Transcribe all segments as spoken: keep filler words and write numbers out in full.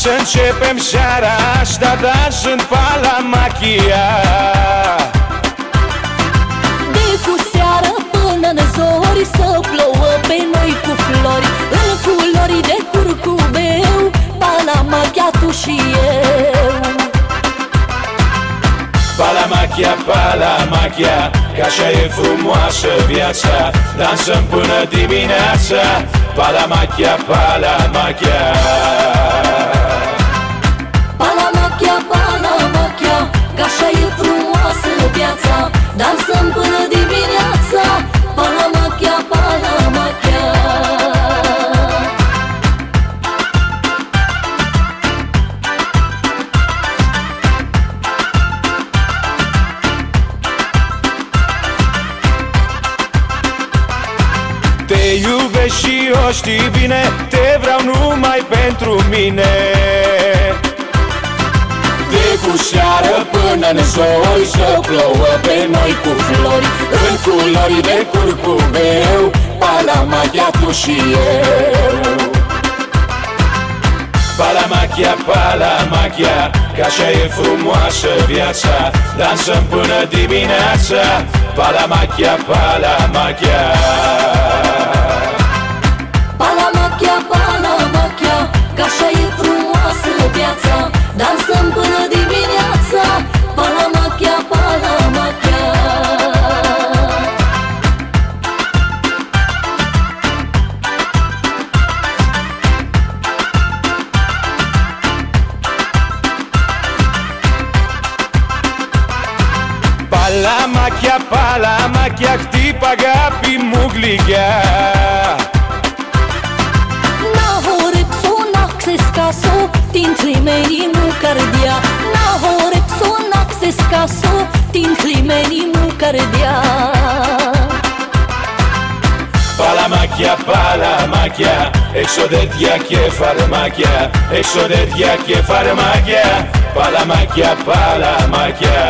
să începem seara asta dansând Palamachia. De cu seară până-n zori să plouă pe noi cu flori, în culori de curcubeu, Palamachia, tu și eu. Palamachia, Palamachia, că așa e frumoasă viața, dansăm până dimineața. Palamachia, Palamachia. Palamachia, Palamachia, că așa e frumoasă viața, dansăm până dimineața. Palamachia, Palamachia. Te iubesc și o știi bine, te vreau numai pentru mine. De cu seară până-n zori să plouă pe noi cu flori, în culori de curcubeu, Palamachia, tu și eu. Palamachia, Palamachia, că așa e frumoasă viața, dansăm până dimineața. Palamachia, Palamachia. Palamachia, Palamachia, că așa e frumoasă viața, dansăm până dimineața. Palamachia, Palamachia. Palamachia, Palamachia, χτύπα αγάπη μου γλυκιά. Να χορέψω, να ξεσκάσω την θλιμμένη μου καρδιά, να χορέψω, να ξεσκάσω την θλιμμένη μου καρδιά. Palamachia, Palamachia, έξω τέτοια και φαρμάκια, έξω τέτοια και φαρμάκια. Palamachia, Palamachia.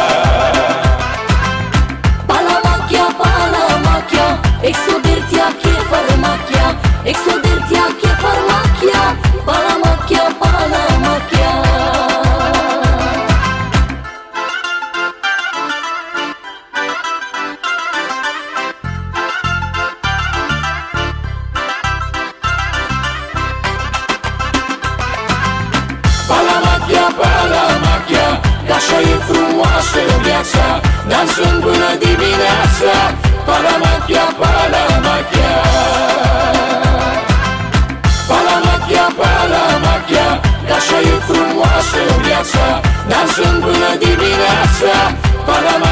Palamachia, Palamachia, exodertia che farmachia, exodertia che farmachia. Palamachia, Palamachia. Palamachia, Palamachia, că așa e frumoasă viața, dansând până dimineața. Palamachia, Palamachia. Palamachia, Palamachia, că așa e frumoasă viața, dansând până dimineața. Palamachia.